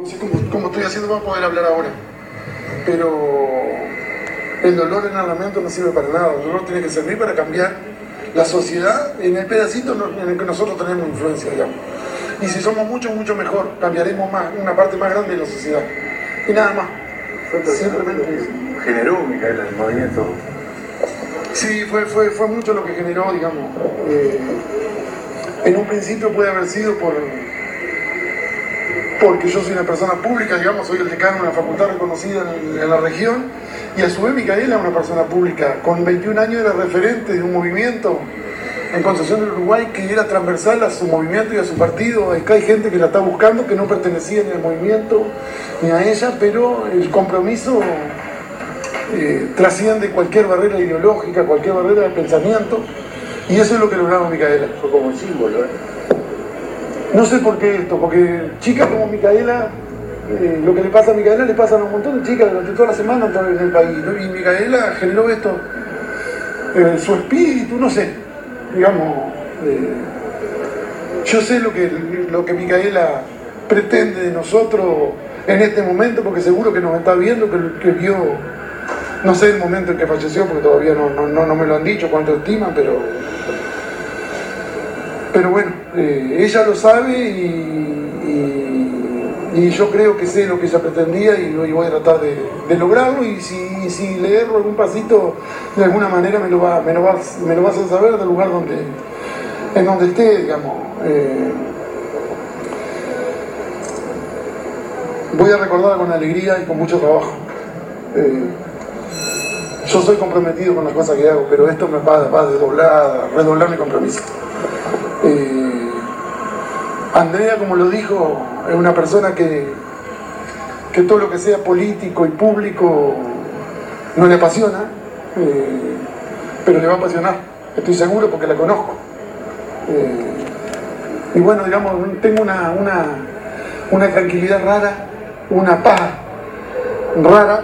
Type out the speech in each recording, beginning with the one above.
Sí, como estoy haciendo para poder hablar ahora. Pero el dolor en el lamento no sirve para nada. El dolor tiene que servir para cambiar la sociedad en el pedacito en el que nosotros tenemos influencia, digamos. Y si somos mucho mejor, cambiaremos más, una parte más grande de la sociedad. Y nada más. Simplemente generó, Micaela, el movimiento. Sí, fue mucho lo que generó, digamos. En un principio puede haber sido porque yo soy una persona pública, digamos, soy el decano de una facultad reconocida en la región, y a su vez Micaela es una persona pública. Con 21 años era referente de un movimiento en Concepción del Uruguay que era transversal a su movimiento y a su partido. Acá hay gente que la está buscando, que no pertenecía ni al movimiento ni a ella, pero el compromiso trasciende cualquier barrera ideológica, cualquier barrera de pensamiento, y eso es lo que logramos Micaela. Fue como un símbolo, ¿eh? No sé por qué esto, porque chicas como Micaela, lo que le pasa a Micaela le pasa a un montón de chicas durante toda la semana en el país, ¿no? Y Micaela generó esto, su espíritu, no sé, digamos, yo sé lo que Micaela pretende de nosotros en este momento, porque seguro que nos está viendo, que vio, no sé el momento en que falleció, porque todavía no me lo han dicho cuánto estiman, pero bueno, ella lo sabe y yo creo que sé lo que ella pretendía y voy a tratar de lograrlo, y si le erro algún pasito, de alguna manera me lo vas a hacer saber del lugar en donde esté, digamos. Voy a recordarla con alegría y con mucho trabajo. Yo soy comprometido con las cosas que hago, pero esto me va a redoblar mi compromiso. Andrea, como lo dijo, es una persona que todo lo que sea político y público no le apasiona, pero le va a apasionar, estoy seguro porque la conozco. Y bueno, digamos, tengo una tranquilidad rara, una paz rara,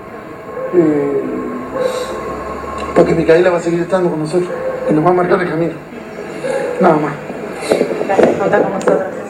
porque Micaela va a seguir estando con nosotros y nos va a marcar el camino. Nada más. Gracias, contá con nosotros.